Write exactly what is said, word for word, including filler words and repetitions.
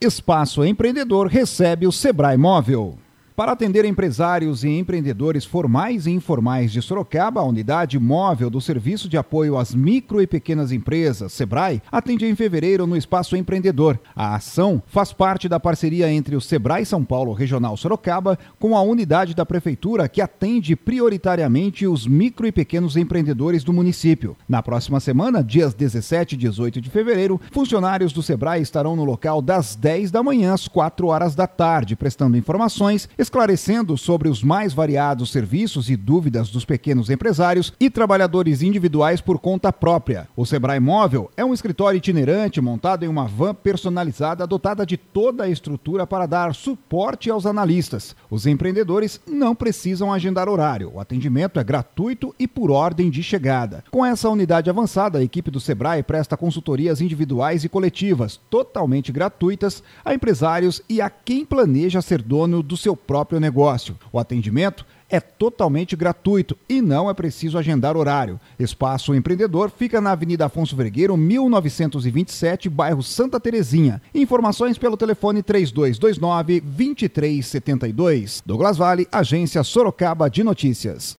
Espaço Empreendedor recebe o Sebrae Móvel. Para atender empresários e empreendedores formais e informais de Sorocaba, a unidade móvel do Serviço de Apoio às Micro e Pequenas Empresas, Sebrae, atende em fevereiro no Espaço Empreendedor. A ação faz parte da parceria entre o Sebrae São Paulo Regional Sorocaba com a unidade da Prefeitura que atende prioritariamente os micro e pequenos empreendedores do município. Na próxima semana, dias dezessete e dezoito de fevereiro, funcionários do Sebrae estarão no local das dez da manhã às quatro horas da tarde, prestando informações, esclarecendo sobre os mais variados serviços e dúvidas dos pequenos empresários e trabalhadores individuais por conta própria. O Sebrae Móvel é um escritório itinerante montado em uma van personalizada dotada de toda a estrutura para dar suporte aos analistas. Os empreendedores não precisam agendar horário. O atendimento é gratuito e por ordem de chegada. Com essa unidade avançada, a equipe do Sebrae presta consultorias individuais e coletivas, totalmente gratuitas, a empresários e a quem planeja ser dono do seu próprio próprio negócio. O atendimento é totalmente gratuito e não é preciso agendar horário. Espaço Empreendedor fica na Avenida Afonso Vergueiro, mil novecentos e vinte e sete, bairro Santa Terezinha. Informações pelo telefone três dois dois nove, dois três sete dois. Douglas Vale, Agência Sorocaba de Notícias.